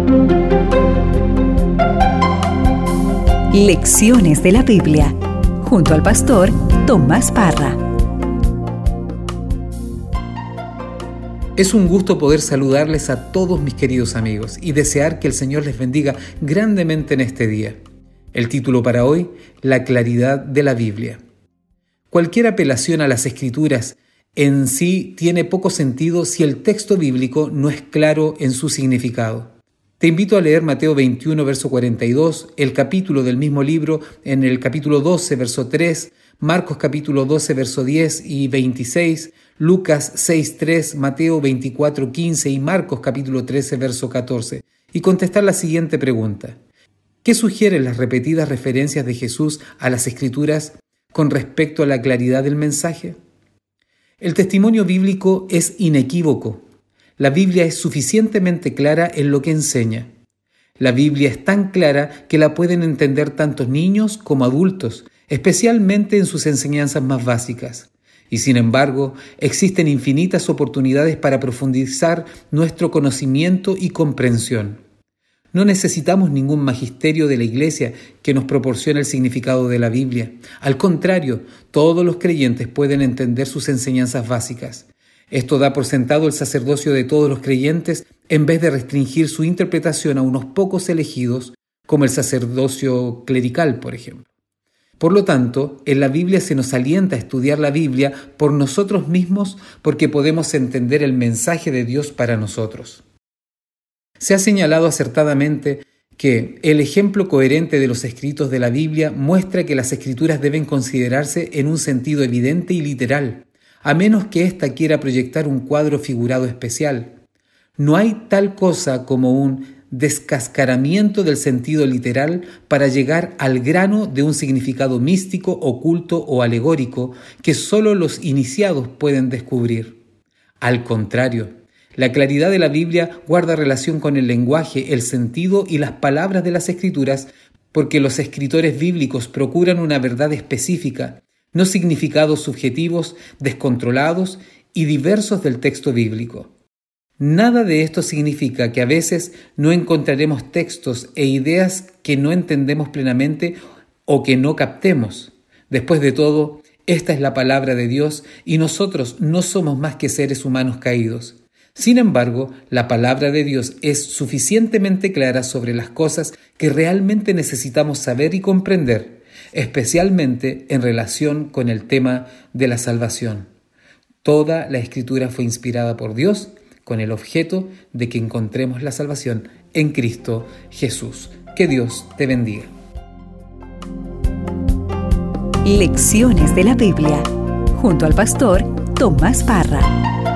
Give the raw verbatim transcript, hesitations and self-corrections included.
Lecciones de la Biblia, junto al pastor Tomás Parra. Es un gusto poder saludarles a todos mis queridos amigos y desear que el Señor les bendiga grandemente en este día. El título para hoy, La claridad de la Biblia. Cualquier apelación a las Escrituras en sí tiene poco sentido si el texto bíblico no es claro en su significado. Te invito a leer Mateo veintiuno, verso cuarenta y dos, el capítulo del mismo libro en el capítulo doce, verso tres, Marcos capítulo doce, verso diez y veintiséis, Lucas seis, tres, Mateo veinticuatro, quince y Marcos capítulo trece, verso catorce, y contestar la siguiente pregunta. ¿Qué sugieren las repetidas referencias de Jesús a las Escrituras con respecto a la claridad del mensaje? El testimonio bíblico es inequívoco. La Biblia es suficientemente clara en lo que enseña. La Biblia es tan clara que la pueden entender tanto niños como adultos, especialmente en sus enseñanzas más básicas. Y sin embargo, existen infinitas oportunidades para profundizar nuestro conocimiento y comprensión. No necesitamos ningún magisterio de la Iglesia que nos proporcione el significado de la Biblia. Al contrario, todos los creyentes pueden entender sus enseñanzas básicas. Esto da por sentado el sacerdocio de todos los creyentes en vez de restringir su interpretación a unos pocos elegidos, como el sacerdocio clerical, por ejemplo. Por lo tanto, en la Biblia se nos alienta a estudiar la Biblia por nosotros mismos porque podemos entender el mensaje de Dios para nosotros. Se ha señalado acertadamente que el ejemplo coherente de los escritos de la Biblia muestra que las Escrituras deben considerarse en un sentido evidente y literal, a menos que ésta quiera proyectar un cuadro figurado especial. No hay tal cosa como un descascaramiento del sentido literal para llegar al grano de un significado místico, oculto o alegórico que solo los iniciados pueden descubrir. Al contrario, la claridad de la Biblia guarda relación con el lenguaje, el sentido y las palabras de las Escrituras, porque los escritores bíblicos procuran una verdad específica, no significados subjetivos, descontrolados y diversos del texto bíblico. Nada de esto significa que a veces no encontraremos textos e ideas que no entendemos plenamente o que no captemos. Después de todo, esta es la palabra de Dios y nosotros no somos más que seres humanos caídos. Sin embargo, la palabra de Dios es suficientemente clara sobre las cosas que realmente necesitamos saber y comprender, especialmente en relación con el tema de la salvación. Toda la Escritura fue inspirada por Dios con el objeto de que encontremos la salvación en Cristo Jesús. Que Dios te bendiga. Lecciones de la Biblia, junto al pastor Tomás Parra.